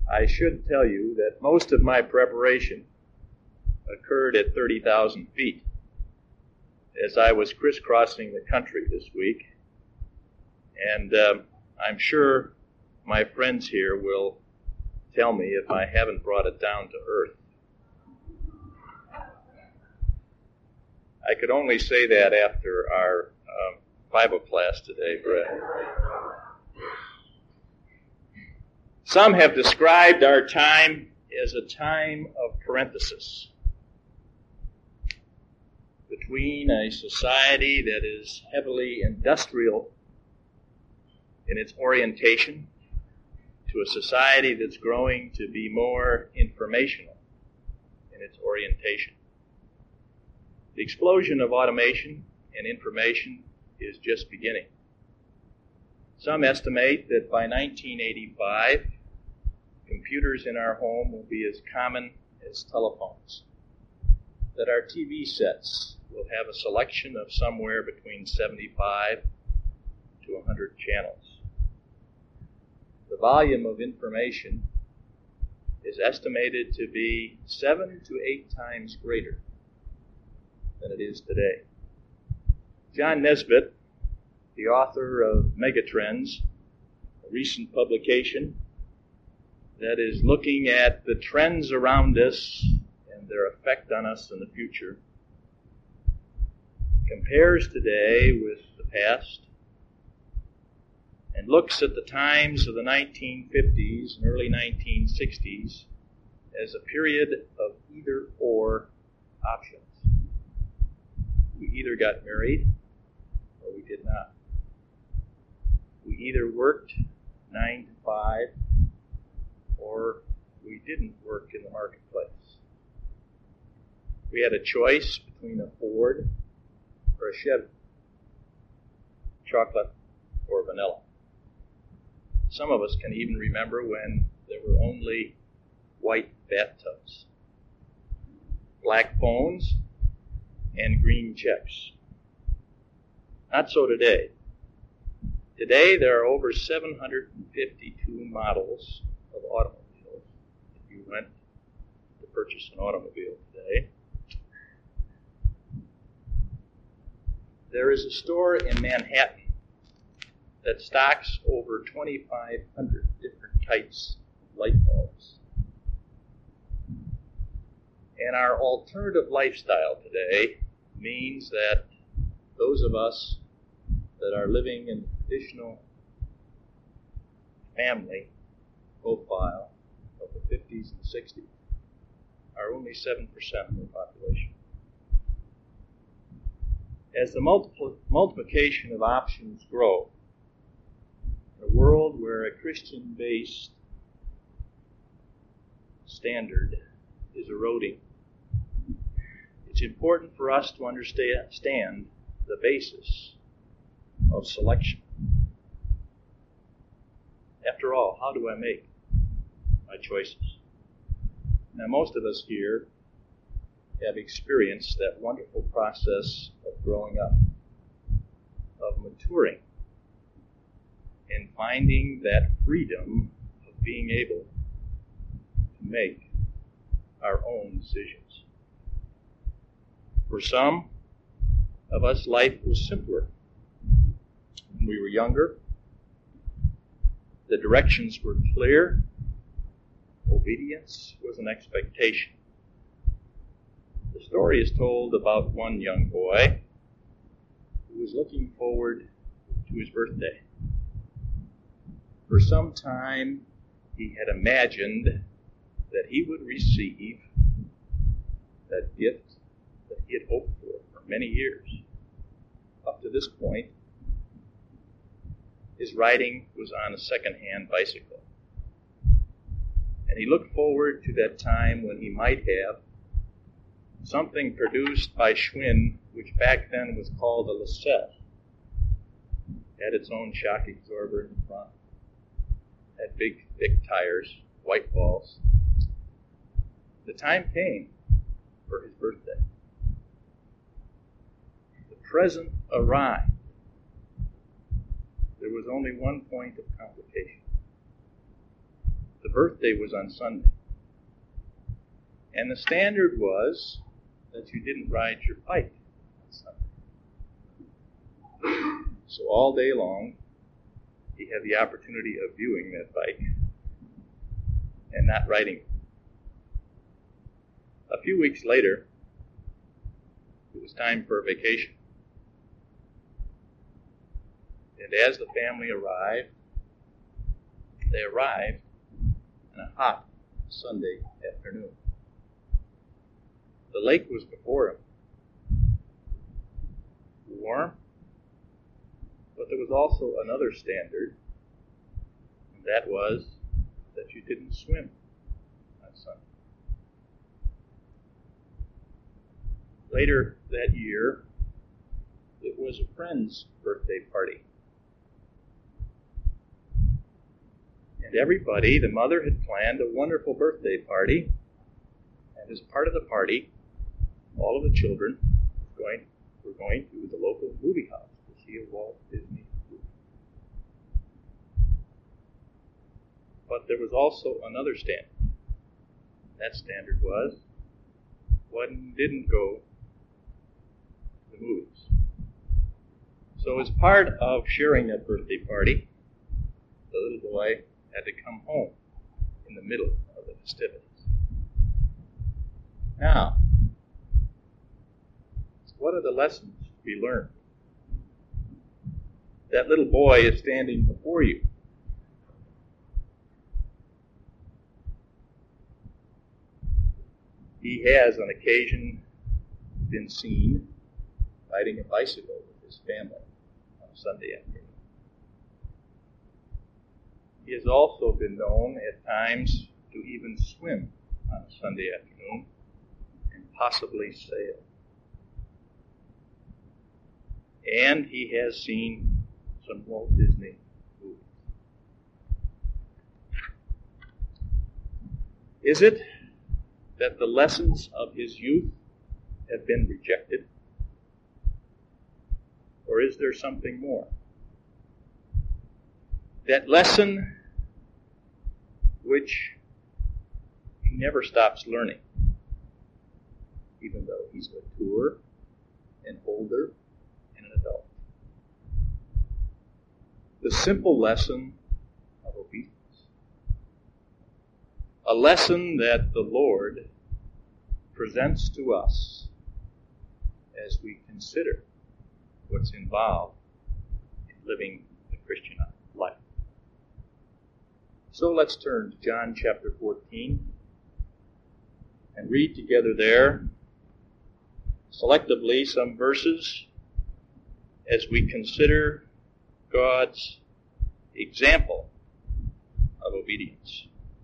I should tell you that most of my preparation occurred at 30,000 feet as I was crisscrossing the country this week. And I'm sure my friends here will tell me if I haven't brought it down to earth. I could only say that after our Bible class today, Brett. Some have described our time as a time of parenthesis between a society that is heavily industrial in its orientation to a society that's growing to be more informational in its orientation. The explosion of automation and information is just beginning. Some estimate that by 1985, computers in our home will be as common as telephones, that our TV sets will have a selection of somewhere between 75 to 100 channels. The volume of information is estimated to be 7 to 8 times greater than it is today. John Nesbitt, the author of Megatrends, a recent publication that is looking at the trends around us and their effect on us in the future, compares today with the past and looks at the times of the 1950s and early 1960s as a period of either-or options. We either got married or we did not. We either worked 9 to 5 or we didn't work in the marketplace. We had a choice between a Ford or a Chevy, chocolate or vanilla. Some of us can even remember when there were only white bathtubs, black phones, and green checks. Not so today. Today there are over 752 models of automobiles. If you went to purchase an automobile today, there is a store in Manhattan that stocks over 2,500 different types of light bulbs. And our alternative lifestyle today means that those of us that are living in the traditional family profile of the 50s and 60s are only 7% of the population. As the multiplication of options grow, in a world where a Christian-based standard is eroding, it's important for us to understand the basis of selection. After all, how do I make my choices? Now, most of us here have experienced that wonderful process of growing up, of maturing, and finding that freedom of being able to make our own decisions. For some of us, life was simpler. When we were younger, the directions were clear. Obedience was an expectation. The story is told about one young boy who was looking forward to his birthday. For some time, he had imagined that he would receive that gift that he had hoped for many years. Up to this point, his riding was on a second-hand bicycle. And he looked forward to that time when he might have something produced by Schwinn, which back then was called a Lisette. Had its own shock absorber in the front. Had big, thick tires, white balls. The time came for his birthday. The present arrived. There was only one point of complication. the birthday was on Sunday. And the standard was that you didn't ride your bike on Sunday. So all day long, he had the opportunity of viewing that bike and not riding it. A few weeks later, it was time for a vacation. And as the family arrived, they arrived on a hot Sunday afternoon. The lake was before him, warm, but there was also another standard, and that was that you didn't swim on Sunday. Later that year, it was a friend's birthday party. And everybody, the mother had planned a wonderful birthday party, and as part of the party, all of the children were going to the local movie house to see a Walt Disney movie. But there was also another standard. That standard was one didn't go to the movies. So as part of sharing that birthday party, the little boy had to come home in the middle of the festivities. Now, what are the lessons to be learned? That little boy is standing before you. He has on occasion been seen riding a bicycle with his family on Sunday afternoon. He has also been known at times to even swim on a Sunday afternoon and possibly sail. And he has seen some Walt Disney movies. Is it that the lessons of his youth have been rejected? Or is there something more? That lesson which he never stops learning, even though he's mature and older and an adult. The simple lesson of obedience. A lesson that the Lord presents to us as we consider what's involved in living the Christian life. So let's turn to John chapter 14 and read together there selectively some verses as we consider God's example of obedience.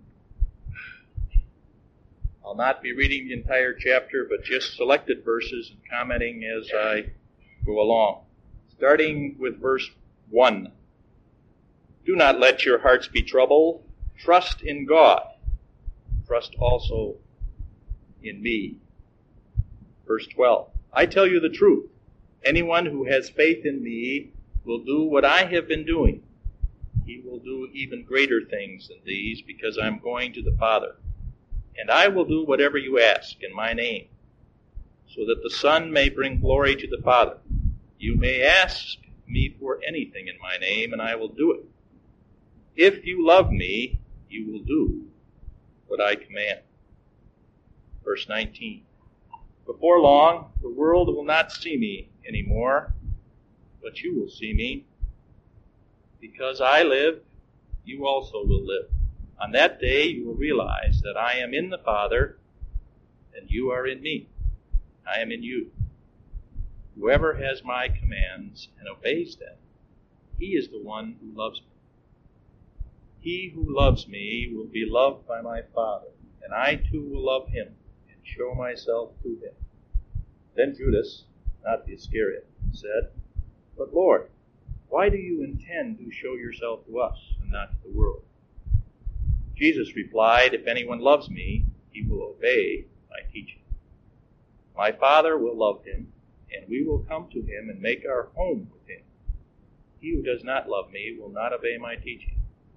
I'll not be reading the entire chapter, but just selected verses and commenting as I go along. Starting with verse 1. Do not let your hearts be troubled. Trust in God. Trust also in me. Verse 12. I tell you the truth. Anyone who has faith in me will do what I have been doing. He will do even greater things than these, because I am going to the Father. And I will do whatever you ask in my name, so that the Son may bring glory to the Father. You may ask me for anything in my name, and I will do it. If you love me, you will do what I command. Verse 19. Before long, the world will not see me anymore, but you will see me. Because I live, you also will live. On that day, you will realize that I am in the Father, and you are in me. I am in you. Whoever has my commands and obeys them, he is the one who loves me. He who loves me will be loved by my Father, and I too will love him and show myself to him. Then Judas, not the Iscariot, said, But Lord, why do you intend to show yourself to us and not to the world? Jesus replied, If anyone loves me, he will obey my teaching. My Father will love him, and we will come to him and make our home with him. He who does not love me will not obey my teaching.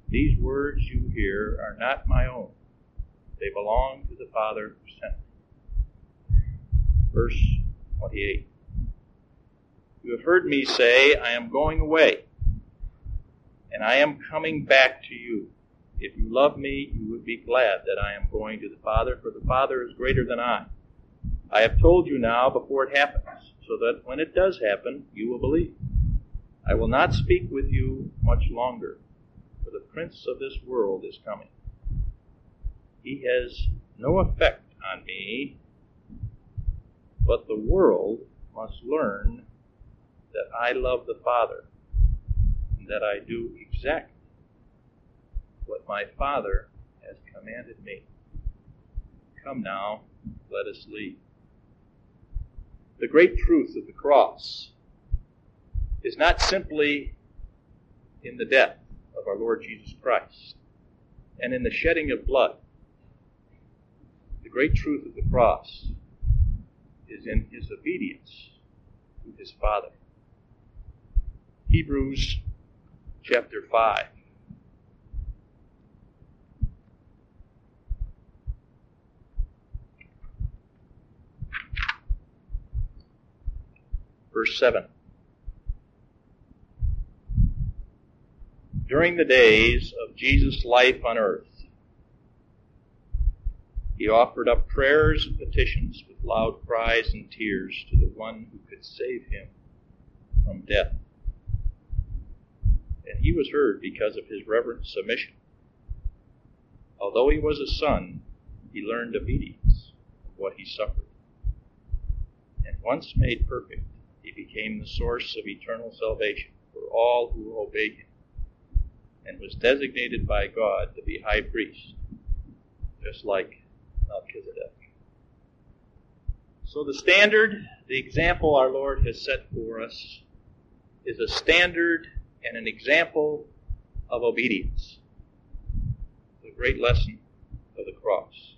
These words you hear are not my own. They belong to the Father who sent me. Verse 28. You have heard me say, I am going away, and I am coming back to you. If you love me, you would be glad that I am going to the Father, for the Father is greater than I. I have told you now before it happens, so that when it does happen, you will believe. I will not speak with you much longer, for the prince of this world is coming. He has no effect on me, but the world must learn that I love the Father, and that I do exactly what my Father has commanded me. Come now, let us leave. The great truth of the cross is not simply in the death of our Lord Jesus Christ and in the shedding of blood. The great truth of the cross is in his obedience to his Father. Hebrews chapter 5. Verse 7. During the days of Jesus' life on earth, he offered up prayers and petitions with loud cries and tears to the one who could save him from death. And he was heard because of his reverent submission. Although he was a son, he learned obedience of what he suffered. And once made perfect, he became the source of eternal salvation for all who obey him, and was designated by God to be high priest, just like Melchizedek. So the standard, the example our Lord has set for us, is a standard and an example of obedience. The great lesson of the cross.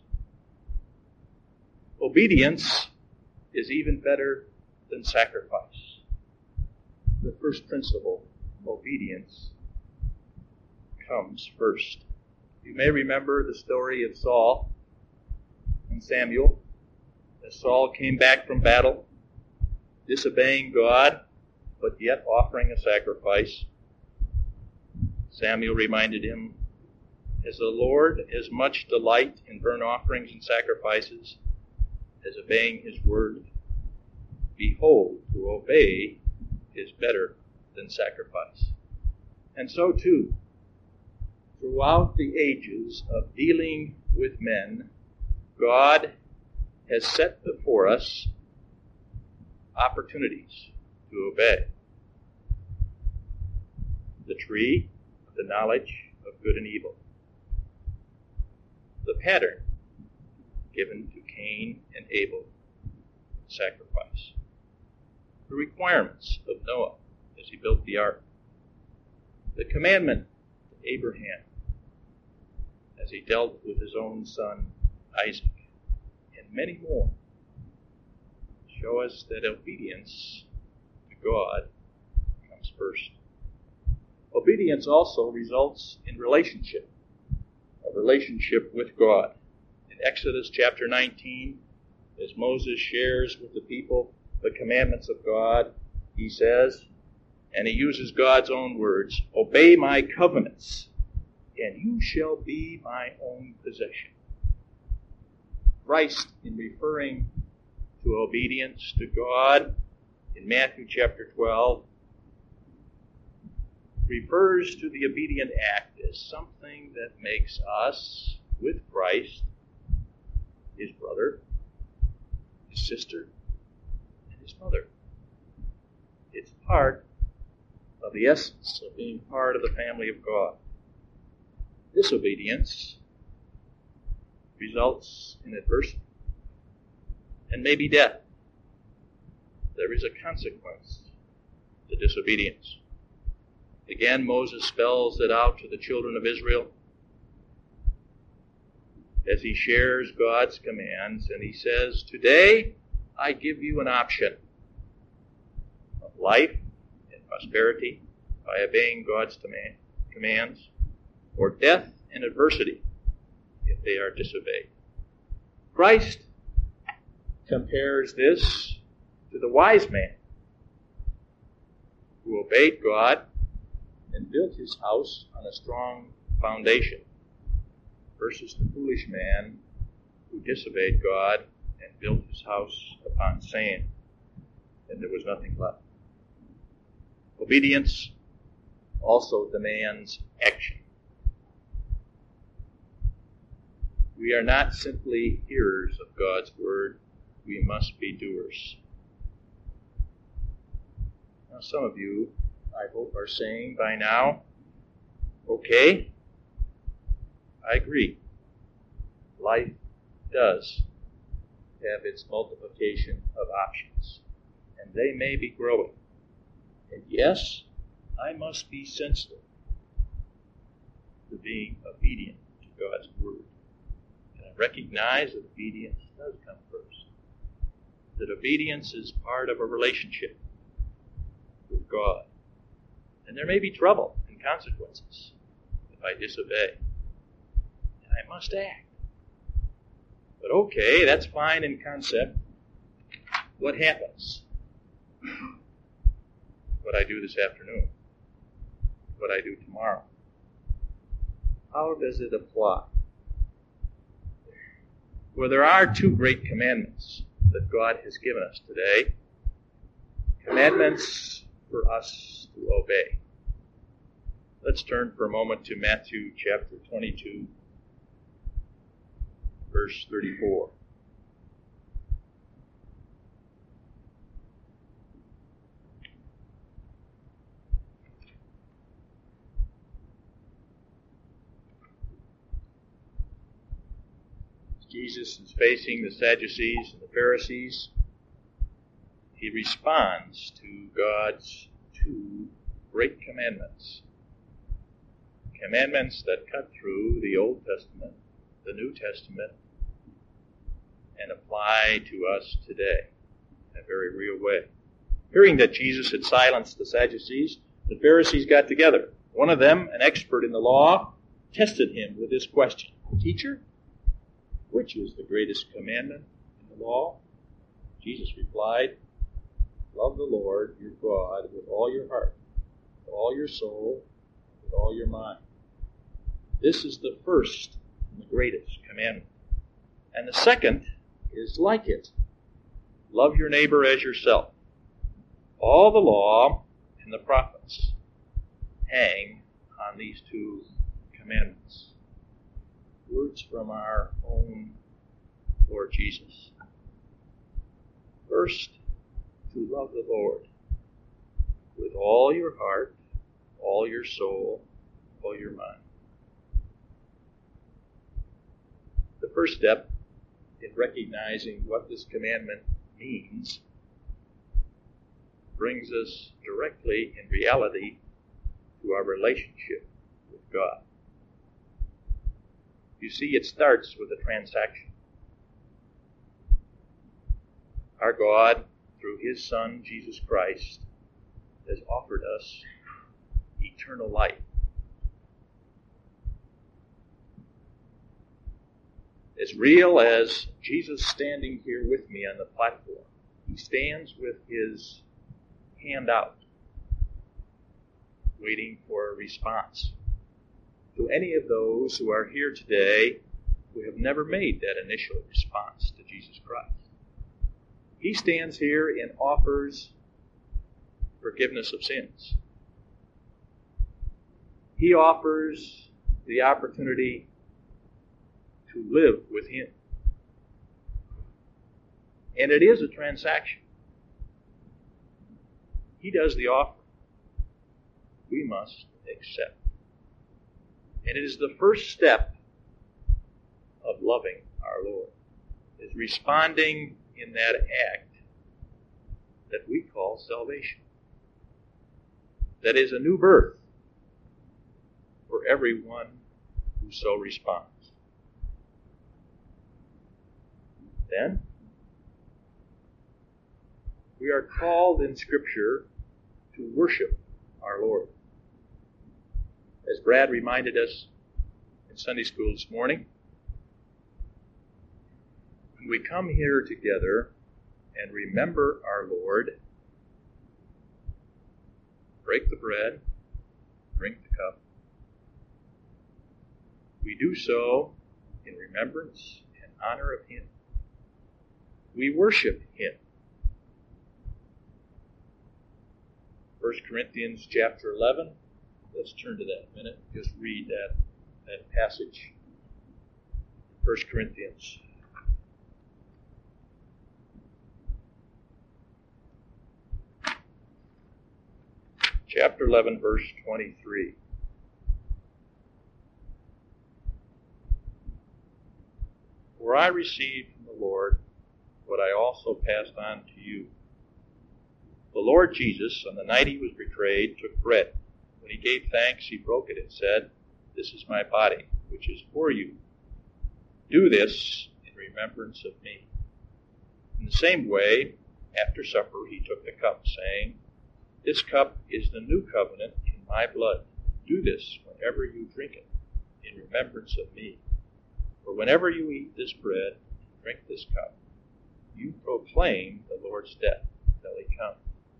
Obedience is even better than sacrifice. The first principle, obedience, comes first. You may remember the story of Saul and Samuel. As Saul came back from battle, disobeying God, but yet offering a sacrifice, Samuel reminded him, as the Lord has much delight in burnt offerings and sacrifices as obeying his word, behold, to obey is better than sacrifice. And so too, throughout the ages of dealing with men, God has set before us opportunities to obey. The tree of the knowledge of good and evil. The pattern given to Cain and Abel, sacrifice. The requirements of Noah as he built the ark. The commandment to Abraham as he dealt with his own son Isaac, and many more, show us that obedience to God comes first. Obedience also results in relationship, a relationship with God. In Exodus chapter 19, as Moses shares with the people the commandments of God, he says, and he uses God's own words, obey my covenants, and you shall be my own possession. Christ, in referring to obedience to God in Matthew chapter 12, refers to the obedient act as something that makes us, with Christ, his brother, his sister, and his mother. It's part of the essence of being part of the family of God. Disobedience results in adversity and maybe death. There is a consequence to disobedience. Again, Moses spells it out to the children of Israel as he shares God's commands, and he says, today I give you an option of life and prosperity by obeying God's commands, or death and adversity if they are disobeyed. Christ compares this to the wise man who obeyed God and built his house on a strong foundation versus the foolish man who disobeyed God and built his house upon sand, and there was nothing left. Obedience also demands action. We are not simply hearers of God's word, we must be doers. Now, some of you, I hope, are saying by now, okay, I agree. Life does have its multiplication of options, and they may be growing. And yes, I must be sensitive to being obedient to God's word. And I recognize that obedience does come first. That obedience is part of a relationship with God. And there may be trouble and consequences if I disobey. And I must act. But okay, that's fine in concept. What happens? What I do this afternoon? What I do tomorrow? How does it apply? Well, there are two great commandments that God has given us today. Commandments for us to obey. Let's turn for a moment to Matthew chapter 22, verse 34. Jesus is facing the Sadducees and the Pharisees. He responds to God's two great commandments. Commandments that cut through the Old Testament, the New Testament, and apply to us today in a very real way. Hearing that Jesus had silenced the Sadducees, the Pharisees got together. One of them, an expert in the law, tested him with this question. Teacher, which is the greatest commandment in the law? Jesus replied, love the Lord your God with all your heart, with all your soul, with all your mind. This is the first and the greatest commandment. And the second is like it. Love your neighbor as yourself. All the law and the prophets hang on these two commandments. Words from our own Lord Jesus. First, to love the Lord with all your heart, all your soul, all your mind. The first step in recognizing what this commandment means brings us directly, in reality, to our relationship with God. You see, it starts with a transaction. Our God, through His Son, Jesus Christ, has offered us eternal life. As real as Jesus standing here with me on the platform, He stands with His hand out, waiting for a response to any of those who are here today who have never made that initial response to Jesus Christ. He stands here and offers forgiveness of sins. He offers the opportunity to live with Him. And it is a transaction. He does the offer. We must accept. And it is the first step of loving our Lord, is responding in that act that we call salvation. That is a new birth for everyone who so responds. Then, we are called in Scripture to worship our Lord. As Brad reminded us, Sunday school this morning. When we come here together and remember our Lord, break the bread, drink the cup, we do so in remembrance and honor of Him. We worship Him. 1 Corinthians chapter 11. Let's turn to that a minute. Just read that passage. 1 Corinthians. Chapter 11, verse 23. For I received from the Lord what I also passed on to you. The Lord Jesus, on the night He was betrayed, took bread. When He gave thanks, He broke it and said, "This is my body, which is for you. Do this in remembrance of me." In the same way, after supper, He took the cup, saying, "This cup is the new covenant in my blood. Do this whenever you drink it, in remembrance of me. For whenever you eat this bread and drink this cup, you proclaim the Lord's death until He comes."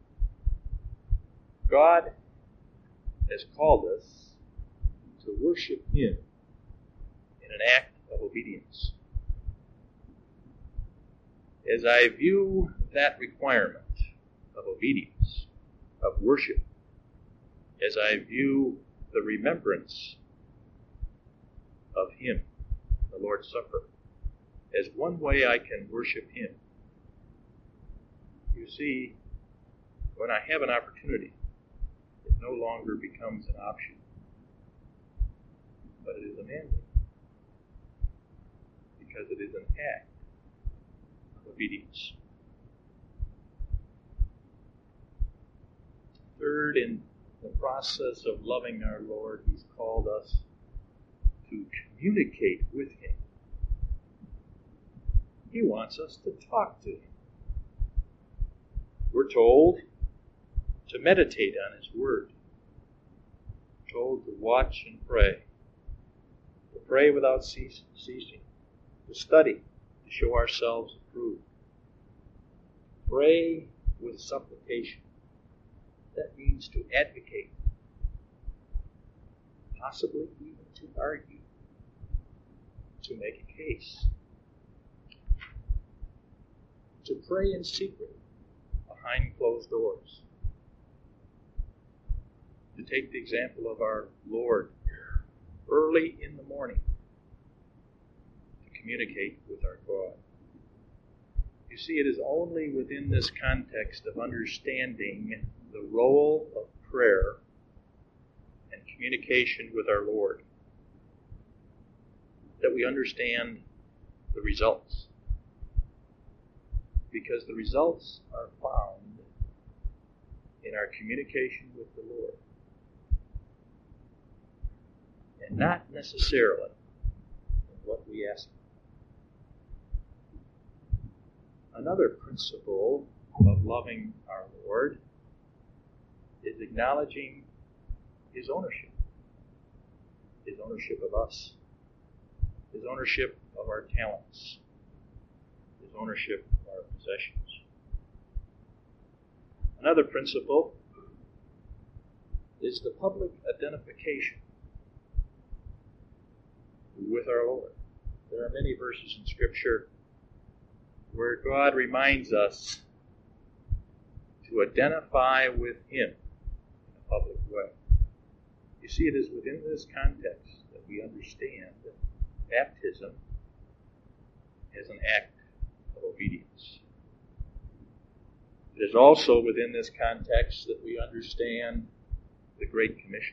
God has called us to worship Him in an act of obedience. As I view that requirement of obedience, of worship, as I view the remembrance of Him, the Lord's Supper, as one way I can worship Him, you see, when I have an opportunity, it no longer becomes an option, but it is a mandate, because it is an act of obedience. Third, in the process of loving our Lord, He's called us to communicate with Him. He wants us to talk to Him. We're told to meditate on His Word. We're told to watch and pray. To pray without ceasing. To study, to show ourselves approved. Pray with supplication. That means to advocate, possibly even to argue, to make a case, to pray in secret behind closed doors, to take the example of our Lord early in the morning to communicate with our God. You see, it is only within this context of understanding the role of prayer and communication with our Lord that we understand the results. Because the results are found in our communication with the Lord, and not necessarily in what we ask. Another principle of loving our Lord is acknowledging His ownership of us, His ownership of our talents, His ownership of our possessions. Another principle is the public identification with our Lord. There are many verses in Scripture where God reminds us to identify with Him in a public way. You see, it is within this context that we understand baptism as an act of obedience. It is also within this context that we understand the Great Commission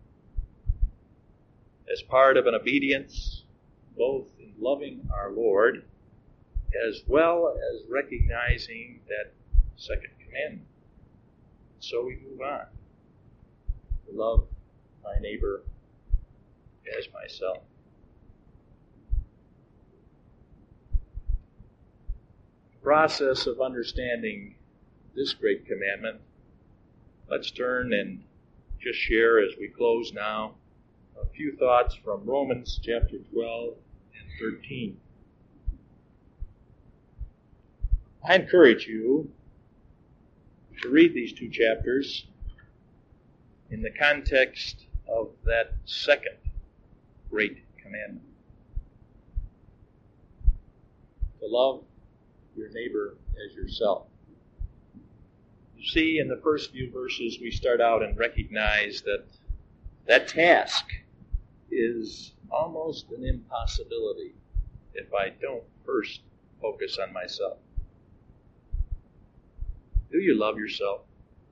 as part of an obedience both in loving our Lord as well as recognizing that second commandment. So we move on to love my neighbor as myself. The process of understanding this great commandment, let's turn and just share as we close now a few thoughts from Romans chapter 12 and 13. I encourage you to read these two chapters in the context of that second great commandment, to love your neighbor as yourself. You see, in the first few verses, we start out and recognize that that task is almost an impossibility if I don't first focus on myself. Do you love yourself?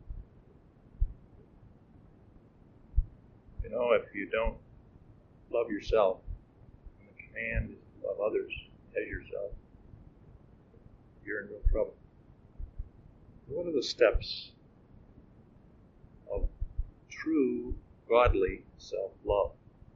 You know, if you don't love yourself, and the command is to love others as yourself, you're in real trouble. What are the steps of true, godly self-love?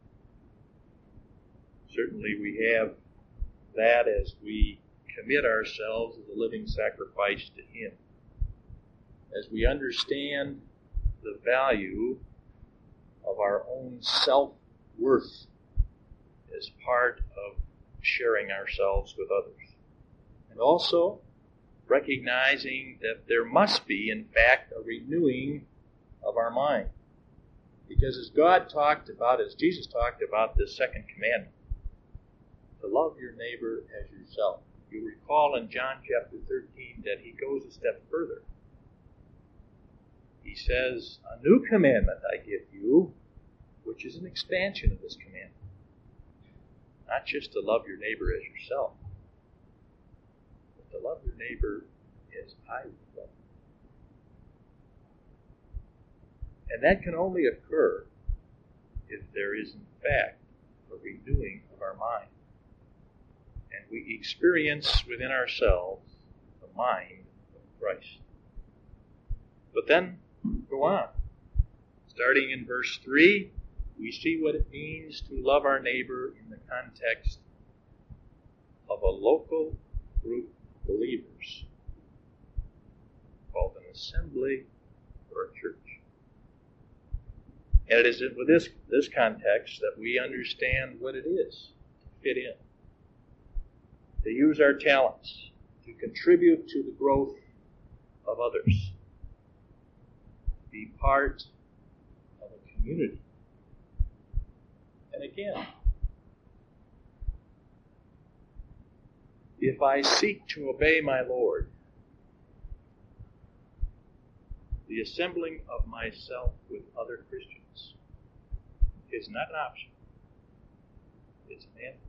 Certainly we have that as we commit ourselves as a living sacrifice to Him. As we understand the value of our own self-worth as part of sharing ourselves with others. And also recognizing that there must be, in fact, a renewing of our mind. Because as God talked about, as Jesus talked about this second commandment, to love your neighbor as yourself. You recall in John chapter 13 that He goes a step further. He says, a new commandment I give you, which is an expansion of this commandment. Not just to love your neighbor as yourself, but to love your neighbor as I would love. And that can only occur if there is, in fact, a renewing of our mind. And we experience within ourselves the mind of Christ. But then, go on. Starting in verse 3, we see what it means to love our neighbor in the context of a local group of believers called an assembly or a church. And it is with this context that we understand what it is to fit in, to use our talents, to contribute to the growth of others, be part of a community. And again, if I seek to obey my Lord, the assembling of myself with other Christians is not an option. It's an end.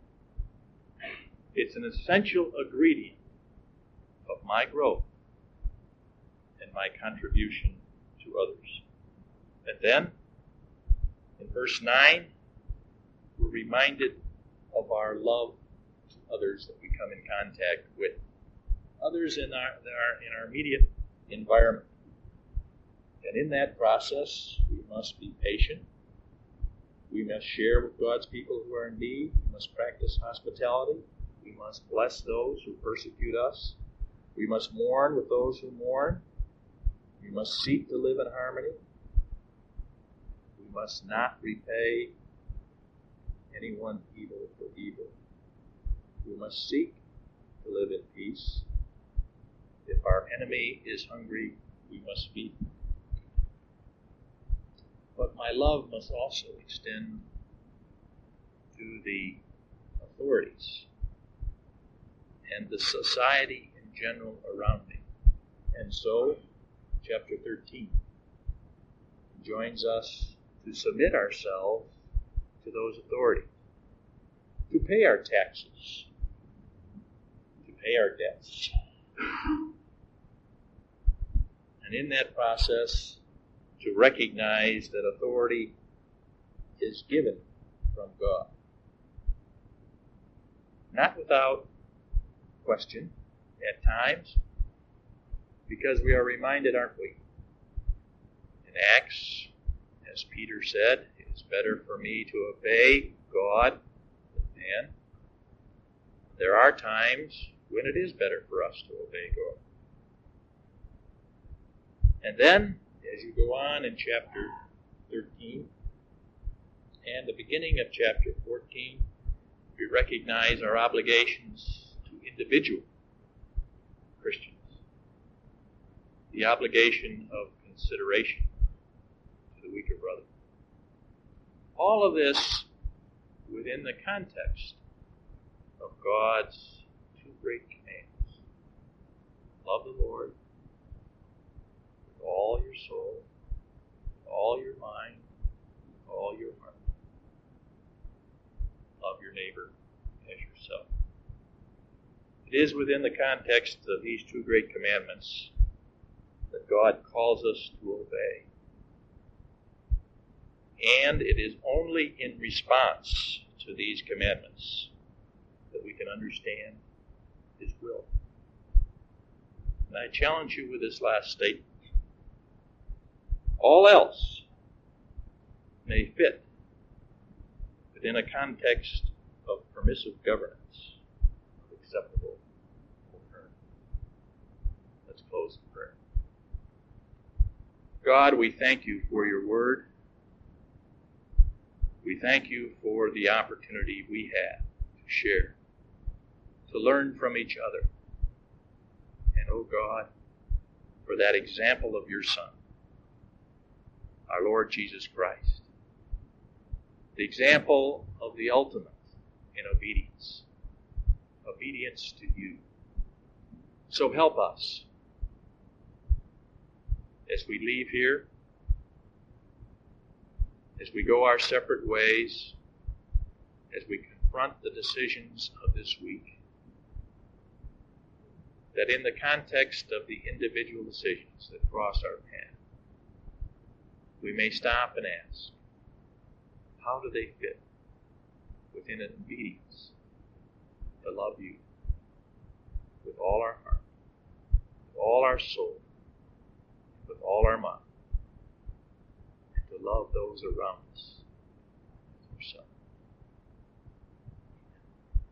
It's an essential ingredient of my growth and my contribution to others. And then, in verse 9, we're reminded of our love to others that we come in contact with. Others in our immediate environment. And in that process, we must be patient. We must share with God's people who are in need. We must practice hospitality. We must bless those who persecute us. We must mourn with those who mourn. We must seek to live in harmony. We must not repay anyone evil for evil. We must seek to live in peace. If our enemy is hungry, we must feed him. But my love must also extend to the authorities and the society in general around me. And so, chapter 13 joins us to submit ourselves to those authorities, to pay our taxes, to pay our debts. And in that process, to recognize that authority is given from God. Not without question at times, because we are reminded, aren't we? In Acts, as Peter said, it is better for me to obey God than man. There are times when it is better for us to obey God. And then, as you go on in chapter 13, and the beginning of chapter 14, we recognize our obligations to individual Christians. The obligation of consideration to the weaker brother. All of this within the context of God's two great commands. Love the Lord with all your soul, with all your mind, with all your heart. Love your neighbor as yourself. It is within the context of these two great commandments that God calls us to obey. And it is only in response to these commandments that we can understand His will. And I challenge you with this last statement. All else may fit within a context of permissive governance of acceptable alternative. Let's close in prayer. God, we thank you for your word. We thank you for the opportunity we have to share, to learn from each other. And, oh God, for that example of your Son, our Lord Jesus Christ, the example of the ultimate in obedience, obedience to you. So help us as we leave here, as we go our separate ways, as we confront the decisions of this week, that in the context of the individual decisions that cross our path, we may stop and ask, how do they fit within an obedience to love you with all our heart, with all our soul, with all our mind, and to love those around us